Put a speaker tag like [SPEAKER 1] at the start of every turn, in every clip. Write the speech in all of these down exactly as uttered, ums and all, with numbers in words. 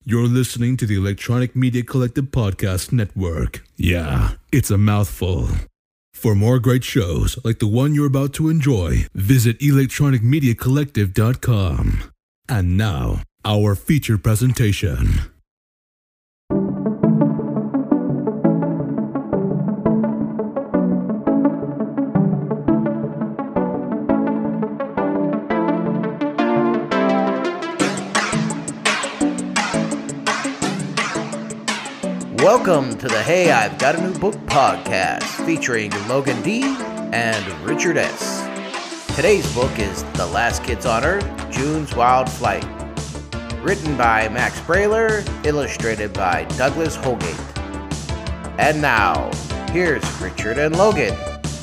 [SPEAKER 1] You're listening to the Electronic Media Collective Podcast Network. Yeah, it's a mouthful. For more great shows like the one you're about to enjoy, visit electronic media collective dot com. And now, our feature presentation.
[SPEAKER 2] Welcome to the Hey, I've Got a New Book podcast featuring Logan D. and Richard S. Today's book is The Last Kids on Earth, June's Wild Flight. Written by Max Brailer, illustrated by Douglas Holgate. And now, here's Richard and Logan.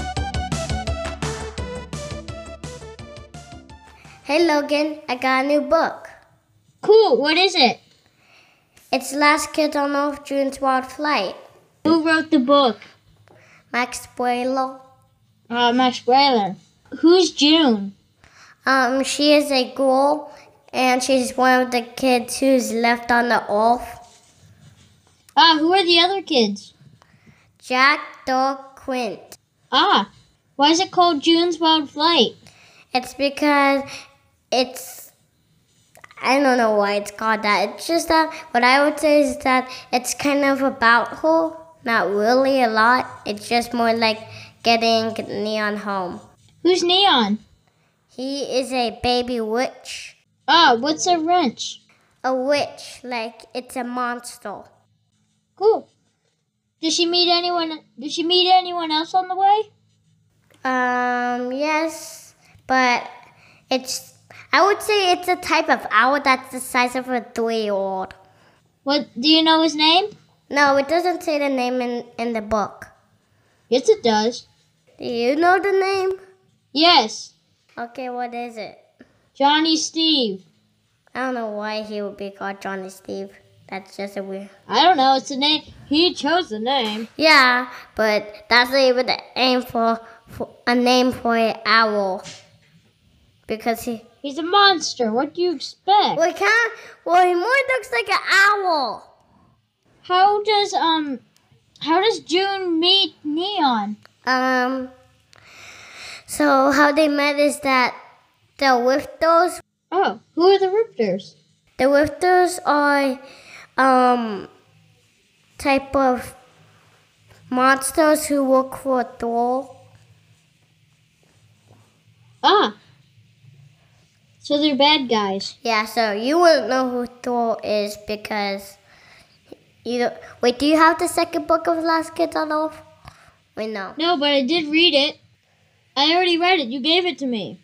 [SPEAKER 3] Hey Logan, I got a new book.
[SPEAKER 4] Cool, what is it?
[SPEAKER 3] It's Last Kids on Earth, June's Wild Flight.
[SPEAKER 4] Who wrote the book?
[SPEAKER 3] Max Brailer.
[SPEAKER 4] Uh, Max Brailer. Who's June?
[SPEAKER 3] Um, she is a girl, and she's one of the kids who's left on the earth.
[SPEAKER 4] Ah, who are the other kids?
[SPEAKER 3] Jack, Dirk, Quint.
[SPEAKER 4] Ah, why is it called June's Wild Flight?
[SPEAKER 3] It's because it's... I don't know why it's called that. It's just that what I would say is that it's kind of about her. Not really a lot. It's just more like getting Neon home.
[SPEAKER 4] Who's Neon?
[SPEAKER 3] He is a baby witch.
[SPEAKER 4] Ah, what's a wrench?
[SPEAKER 3] A witch, like it's a monster.
[SPEAKER 4] Cool. Did she meet anyone? Did she meet anyone else on the way?
[SPEAKER 3] Um, yes, but it's. I would say it's a type of owl that's the size of a three-year-old.
[SPEAKER 4] What, do you know his name?
[SPEAKER 3] No, it doesn't say the name in, in the book.
[SPEAKER 4] Yes, it does.
[SPEAKER 3] Do you know the name?
[SPEAKER 4] Yes.
[SPEAKER 3] Okay, what is it?
[SPEAKER 4] Johnny Steve.
[SPEAKER 3] I don't know why he would be called Johnny Steve. That's just a weird...
[SPEAKER 4] I don't know, it's a name. He chose the name.
[SPEAKER 3] Yeah, but that's not even the aim for, for a name for an owl. Because he...
[SPEAKER 4] He's a monster. What do you expect?
[SPEAKER 3] Well, he kind of, well, he more looks like an owl.
[SPEAKER 4] How does um, how does June meet Neon?
[SPEAKER 3] Um. So how they met is that the Rifters.
[SPEAKER 4] Oh, who are the Rifters?
[SPEAKER 3] The Rifters are um type of monsters who work for Thor.
[SPEAKER 4] Ah. So they're bad guys.
[SPEAKER 3] Yeah, so you wouldn't know who Thor is because you don't... Wait, do you have the second book of Last Kids on Earth? Wait, no.
[SPEAKER 4] No, but I did read it. I already read it. You gave it to me.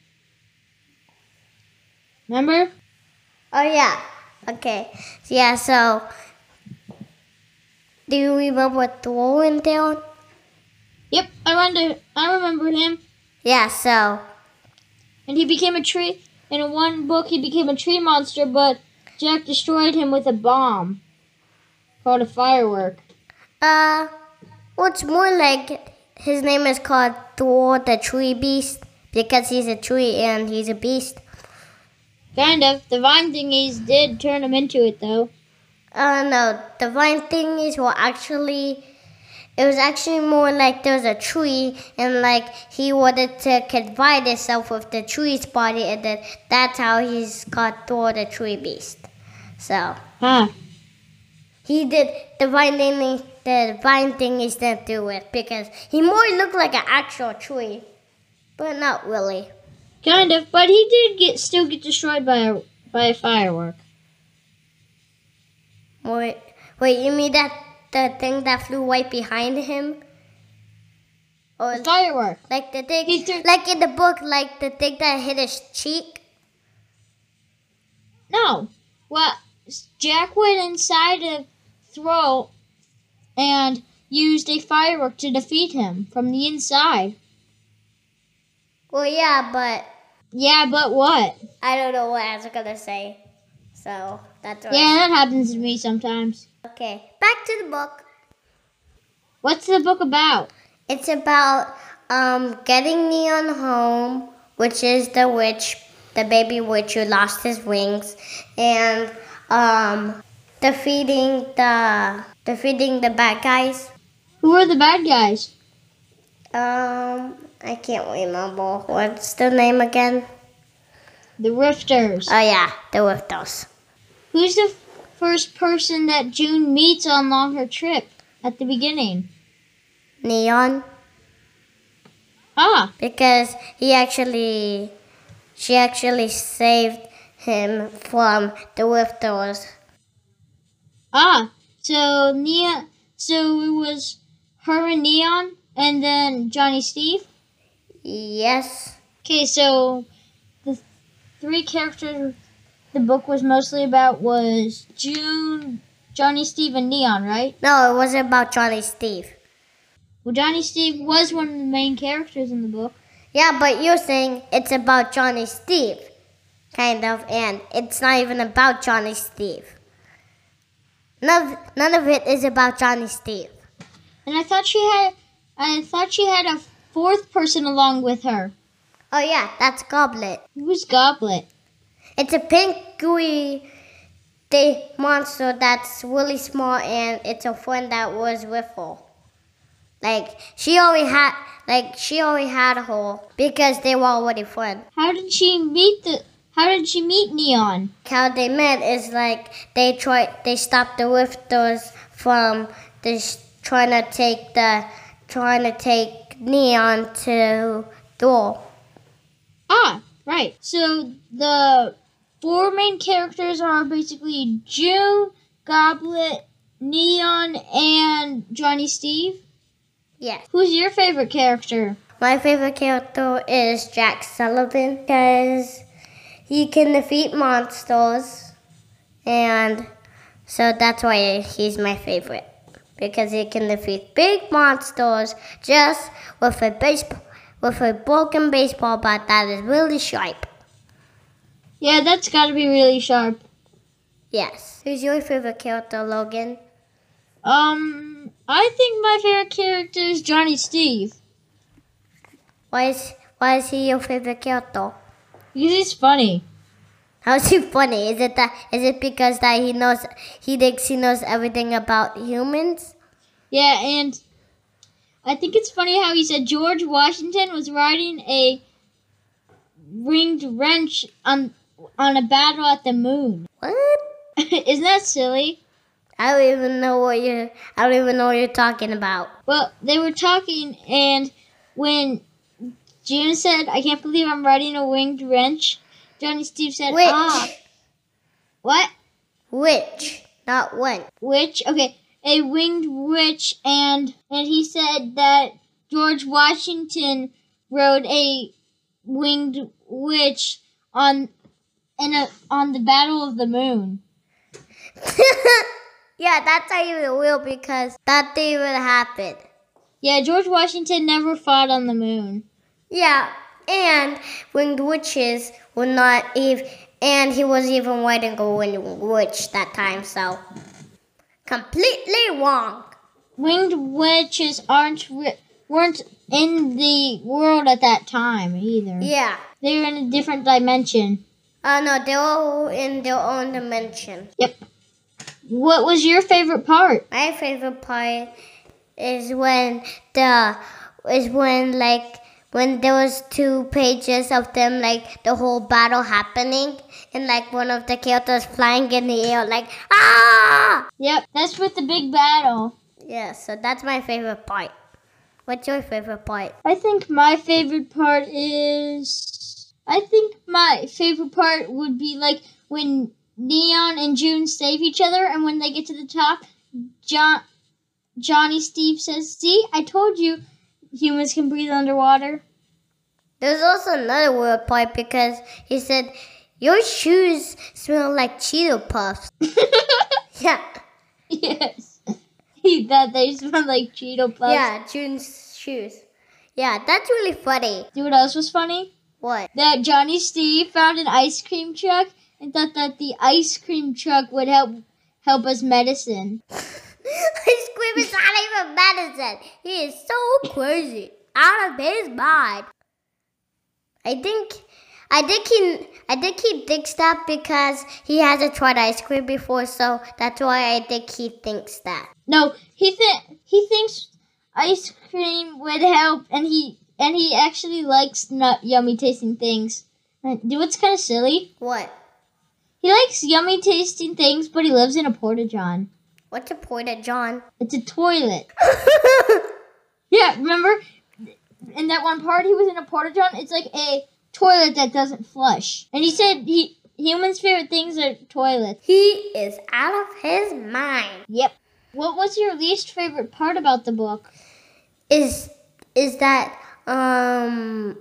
[SPEAKER 4] Remember?
[SPEAKER 3] Oh, yeah. Okay. Yeah, so... Do you remember Thor in there?
[SPEAKER 4] Yep, I remember, I remember him.
[SPEAKER 3] Yeah, so...
[SPEAKER 4] And he became a tree... In one book, he became a tree monster, but Jack destroyed him with a bomb called a firework.
[SPEAKER 3] Uh, well, it's more like his name is called Thor the Tree Beast because he's a tree and he's a beast.
[SPEAKER 4] Kind of. The vine thingies did turn him into it, though.
[SPEAKER 3] Uh, no, the vine thingies were actually... It was actually more like there was a tree, and like he wanted to combine himself with the tree's body, and then that's how he's got Thor the Tree Beast. So,
[SPEAKER 4] huh?
[SPEAKER 3] He did the vine thing. The vine thing he didn't do it because he more looked like an actual tree, but not really.
[SPEAKER 4] Kind of, but he did get still get destroyed by a by a firework.
[SPEAKER 3] Wait, wait, you mean that? The thing that flew right behind him? Or
[SPEAKER 4] the firework.
[SPEAKER 3] Like the thing, like in the book, like the thing that hit his cheek?
[SPEAKER 4] No. Well, Jack went inside a throat and used a firework to defeat him from the inside.
[SPEAKER 3] Well, yeah, but...
[SPEAKER 4] Yeah, but what?
[SPEAKER 3] I don't know what I was going to say. So, that's what
[SPEAKER 4] Yeah, that happens to me sometimes.
[SPEAKER 3] Okay, back to the book.
[SPEAKER 4] What's the book about?
[SPEAKER 3] It's about um, getting Neon home, which is the witch, the baby witch who lost his wings, and um, defeating the defeating the bad guys.
[SPEAKER 4] Who are the bad guys?
[SPEAKER 3] Um, I can't remember. What's the name again?
[SPEAKER 4] The Rifters.
[SPEAKER 3] Oh yeah, the Rifters.
[SPEAKER 4] Who's the first person that June meets along her trip at the beginning?
[SPEAKER 3] Neon.
[SPEAKER 4] Ah,
[SPEAKER 3] Because he actually, she actually saved him from the Rifters.
[SPEAKER 4] ah. So Neon. So it was her and Neon, and then Johnny Steve.
[SPEAKER 3] Yes.
[SPEAKER 4] Okay, so the three characters the book was mostly about was June, Johnny Steve, and Neon, right?
[SPEAKER 3] No, it wasn't about Johnny Steve.
[SPEAKER 4] Well, Johnny Steve was one of the main characters in the book.
[SPEAKER 3] Yeah, but you're saying it's about Johnny Steve, kind of, and it's not even about Johnny Steve. None of, none of it is about Johnny Steve.
[SPEAKER 4] And I thought she had, I thought she had a fourth person along with her.
[SPEAKER 3] Oh yeah, that's Goblet.
[SPEAKER 4] Who's Goblet?
[SPEAKER 3] It's a pink gooey day monster that's really small, and it's a friend that was with her. Like she already had, like she already had her because they were already friends.
[SPEAKER 4] How did she meet the? How did she meet Neon?
[SPEAKER 3] How they met is like they tried, they stopped the Rifters from this trying to take the, trying to take Neon to Thor.
[SPEAKER 4] Ah, right. So the four main characters are basically June, Goblet, Neon, and Johnny Steve.
[SPEAKER 3] Yes.
[SPEAKER 4] Who's your favorite character?
[SPEAKER 3] My favorite character is Jack Sullivan because he can defeat monsters, and so that's why he's my favorite. Because he can defeat big monsters just with a baseball, with a broken baseball bat that is really sharp.
[SPEAKER 4] Yeah, that's got to be really sharp.
[SPEAKER 3] Yes. Who's your favorite character, Logan?
[SPEAKER 4] Um, I think my favorite character is Johnny Steve.
[SPEAKER 3] Why is why is he your favorite character?
[SPEAKER 4] Because he's funny.
[SPEAKER 3] How's he funny? Is it that? Is it because that he knows he thinks he knows everything about humans?
[SPEAKER 4] Yeah, and I think it's funny how he said George Washington was riding a winged wrench on on a battle at the moon.
[SPEAKER 3] What?
[SPEAKER 4] Isn't that silly?
[SPEAKER 3] I don't even know what you. I don't even know what you're talking about.
[SPEAKER 4] Well, they were talking, and when June said, "I can't believe I'm riding a winged wrench," Johnny Steve said,
[SPEAKER 3] Which?
[SPEAKER 4] "Ah, what?
[SPEAKER 3] Which? Not when.
[SPEAKER 4] Which? Okay, a winged witch," and and he said that George Washington rode a winged witch on in a on the Battle of the Moon.
[SPEAKER 3] Yeah, that's not even real because that didn't even happen.
[SPEAKER 4] Yeah, George Washington never fought on the moon.
[SPEAKER 3] Yeah, and winged witches were not even, and he was even riding a winged witch that time, so completely wrong.
[SPEAKER 4] Winged witches aren't ri- weren't in the world at that time either.
[SPEAKER 3] Yeah.
[SPEAKER 4] They were in a different dimension.
[SPEAKER 3] Uh, no, they're all in their own dimension.
[SPEAKER 4] Yep. What was your favorite part?
[SPEAKER 3] My favorite part is when the is when like when there was two pages of them like the whole battle happening and like one of the characters flying in the air like ah.
[SPEAKER 4] Yep, that's with the big battle.
[SPEAKER 3] Yeah, so that's my favorite part. What's your favorite part?
[SPEAKER 4] I think my favorite part is I think my favorite part would be like when Neon and June save each other, and when they get to the top, John, Johnny Steve says, "See, I told you humans can breathe underwater."
[SPEAKER 3] There's also another weird part because he said, "Your shoes smell like Cheeto Puffs." Yeah.
[SPEAKER 4] Yes. He thought they smelled like Cheeto Puffs.
[SPEAKER 3] Yeah, June's shoes. Yeah, that's really funny.
[SPEAKER 4] Do you know what else was funny?
[SPEAKER 3] What?
[SPEAKER 4] That Johnny Steve found an ice cream truck and thought that the ice cream truck would help help us medicine.
[SPEAKER 3] Ice cream is not even medicine. He is so crazy. Out of his mind. I think I think he, I think he thinks that because he hasn't tried ice cream before, so that's why I think he thinks that.
[SPEAKER 4] No, he th- he thinks ice cream would help, and he and he actually likes nut yummy tasting things. Uh, Do what's kind of silly?
[SPEAKER 3] What?
[SPEAKER 4] He likes yummy tasting things, but he lives in a porta-john.
[SPEAKER 3] What's the point of John?
[SPEAKER 4] It's a toilet. Yeah, remember? In that one part, he was in a porta-john. It's like a toilet that doesn't flush. And he said he humans' favorite things are toilets.
[SPEAKER 3] He is out of his mind.
[SPEAKER 4] Yep. What was your least favorite part about the book?
[SPEAKER 3] Is is that um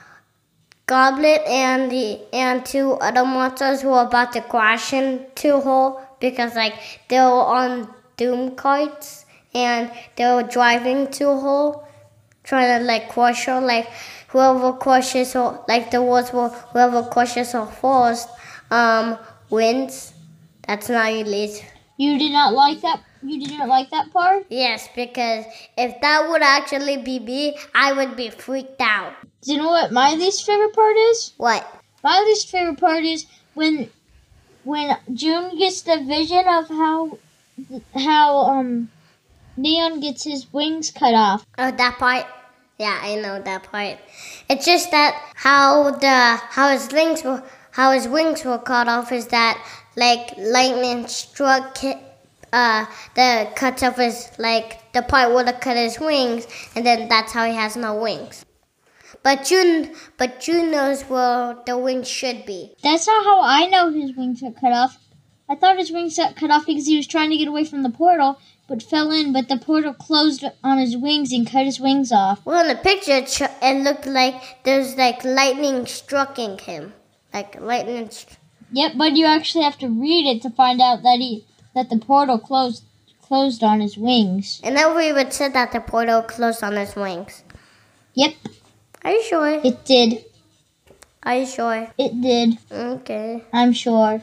[SPEAKER 3] Goblet and the and two other monsters were about to crash into a hole because like they were on doom carts and they were driving to a hole, trying to like crush her. Like whoever crushes her, like the words were whoever crushes her first, um, wins. That's not your least.
[SPEAKER 4] You did not like that. You did not like that part.
[SPEAKER 3] Yes, because if that would actually be me, I would be freaked out.
[SPEAKER 4] Do you know what my least favorite part is?
[SPEAKER 3] What?
[SPEAKER 4] My least favorite part is when when June gets the vision of how how um Neon gets his wings cut off.
[SPEAKER 3] Oh, that part? Yeah, I know that part. It's just that how the how his wings were how his wings were cut off is that like lightning struck uh the cuts of his like the part where it cut his wings, and then that's how he has no wings. But June but June knows where the wings should be.
[SPEAKER 4] That's not how I know his wings got cut off. I thought his wings got cut off because he was trying to get away from the portal, but fell in, but the portal closed on his wings and cut his wings off.
[SPEAKER 3] Well, in the picture, it, sh- it looked like there's like lightning striking him. Like lightning. St-
[SPEAKER 4] Yep, but you actually have to read it to find out that he that the portal closed closed on his wings.
[SPEAKER 3] and then we would said that the portal closed on his wings.
[SPEAKER 4] Yep,
[SPEAKER 3] Are you sure?
[SPEAKER 4] it did.
[SPEAKER 3] Are you sure?
[SPEAKER 4] It did.
[SPEAKER 3] Okay.
[SPEAKER 4] I'm sure.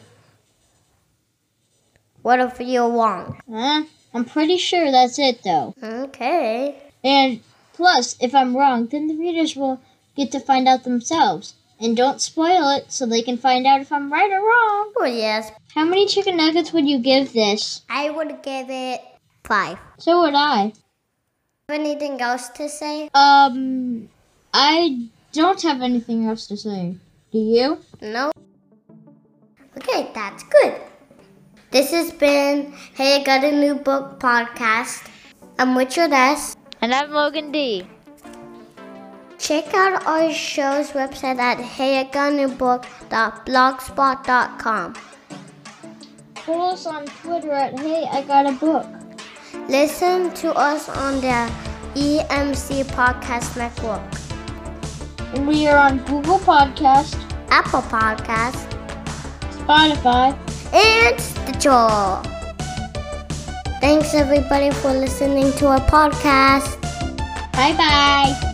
[SPEAKER 3] What if you're wrong?
[SPEAKER 4] Uh, I'm pretty sure that's it, though.
[SPEAKER 3] Okay.
[SPEAKER 4] And plus, if I'm wrong, then the readers will get to find out themselves. And don't spoil it so they can find out if I'm right or wrong.
[SPEAKER 3] Oh, yes.
[SPEAKER 4] How many chicken nuggets would you give this?
[SPEAKER 3] I would give it five.
[SPEAKER 4] So would I.
[SPEAKER 3] Have anything else to say?
[SPEAKER 4] Um, I don't have anything else to say. Do you?
[SPEAKER 3] No? Okay, that's good. This has been Hey, I Got a New Book podcast. I'm Richard S.
[SPEAKER 5] And I'm Logan D.
[SPEAKER 3] Check out our show's website at hey I got a new book dot blogspot dot com.
[SPEAKER 4] Follow us on Twitter at Hey I Got a Book.
[SPEAKER 3] Listen to us on the E M C Podcast Network,
[SPEAKER 4] And we are on Google Podcast,
[SPEAKER 3] Apple Podcast,
[SPEAKER 4] Spotify,
[SPEAKER 3] and Stitcher. Thanks everybody for listening to our podcast.
[SPEAKER 4] Bye bye.